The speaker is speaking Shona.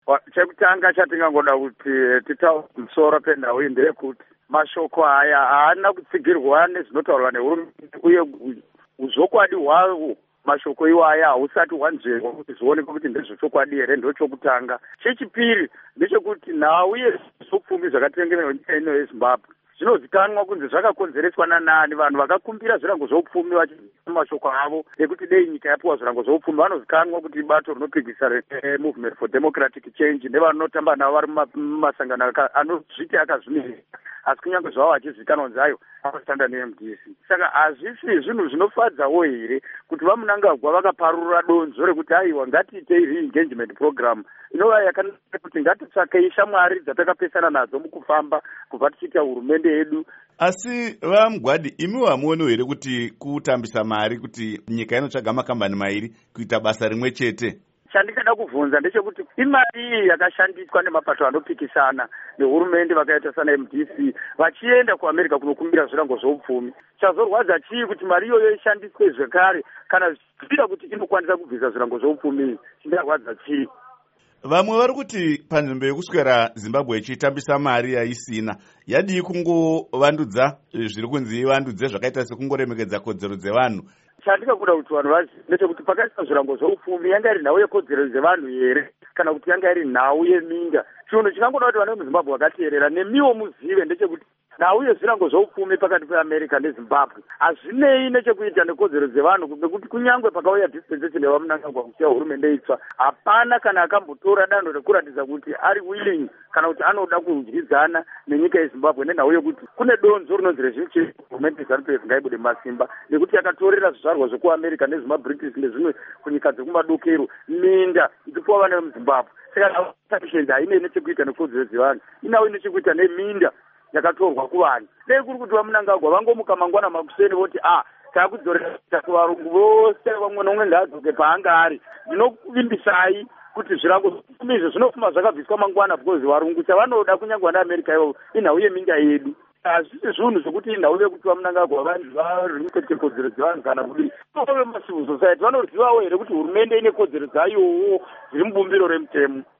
Chekutanga chatingangoda kuti titaure musoro pendau iyi ndeyekuti mashoko aya haana kutsigirwa nezvinotaurwa nehurumende uye uzokwadi hwawo mashoko iwaya hausati hwanzverwa kuti zvionekwe kuti ndezvechokwadi here ndochokutanga. Chechipiri ndechekuti nhau yezvupfumi zvakatengenerwa nyika ino yeZimbabwe zvinozikanwa kunzi zvakakonzereswa nanani. Vanhu vakakumbira zvirango zveupfumi vachiziva mashoko avo ekuti dei nyika yapiwa zvirango zveupfumi vanozikanwa kuti bato rinopikisa reMovement for Democratic Change nevanotamba navo vari mumasangano anozviti akazvimirira, asi kunyange zvavo vachizikanwa nzayo anoshanda neMDC. Saka hazvisi zvinhu zvinofadzawo here kuti vaMunangagwa vakaparura donzo rekuti aiwa ngatiitei re-engagement program inova yakanaka kuti ngatitsvakei shamwari dzatakapesana nadzo mukufamba kubva tichiita hurumende yedu. Asi vaMugwadi, imi hamuoni here kuti kutambisa mari kuti nyika inotsvaga makambani mairi kuita basa rimwe chete? Chandingada kubvunza ndechekuti imari iyi yakashandiswa nemapato anopikisana nehurumende vakaita sana MDC vachienda kuAmerica kunokumbira zvirango zveupfumi. Chazorwadza chii kuti mari iyoyo ishandiswe zvekare kana zvichida kuti inokwanisa kubvisa zvirango zveupfumi? Chingarwadza chii? Vamwe vari kuti panzvimbo yekuswera Zimbabwe ichitambisa mari yaisina, yadii kungovandudza zviri kunzi ivandudze zvakaita sekungoremekedza kodzero dzevanhu? Chandingakuda kuti vanhu vazive ndechekuti pakaiswa zvirango zveupfumi yanga iri nhau yekodzero dzevanhu here kana kuti yanga iri nhau yeminga? Chinhu chingangoda kuti vana vemuZimbabwe vakateerera nemiwo muzive ndechekuti nhau yezvirango zveupfumi pakati peAmerica neZimbabwe hazvinei nechekuita nekodzero dzevanhu, nekuti kunyangwe pakauya dispensation yevaMunangagwa kusiya hurumende itsva hapana kana akambotora danho rekuratidza kuti ari willing kana kuti anoda kudyidzana nenyika yeZimbabwe nenhau yekuti kune donzo rinonzi rezvimuche hurumende yeZANU-PF ngaibude masimba nekuti yakatorera zvizvarwa zvekuAmerica neZimaBritish nezvimwe kunyika dzekumadokero minda ichipuwa vana vemuZimbabwe. Saka sanctions hainei nechekuita nekodzero dzevanhu, inawo nechekuita neminda yakatorwa kuvanhu. Dei kuri kuti vaMunangagwa vangomuka mangwana makuseni voti takudzorera kuvarungu vose vamwe nomwe ngaadzoke paanga ari. Ndinokuvimbisai kuti zvirango zveupfumi izvo zvinofuma zvakabviswa mangwana because varungu chavanoda kunyangwa neAmerica ivo inhau yeminda yedu. Hazvisi zvinhu zvokuti inhau yekuti vaMunangagwa varimutete kodzero dzevanhu kana kudii. Vemacivil society vanozivawo here kuti hurumende ine kodzero dzayowo zviri mubumbiro remutemo.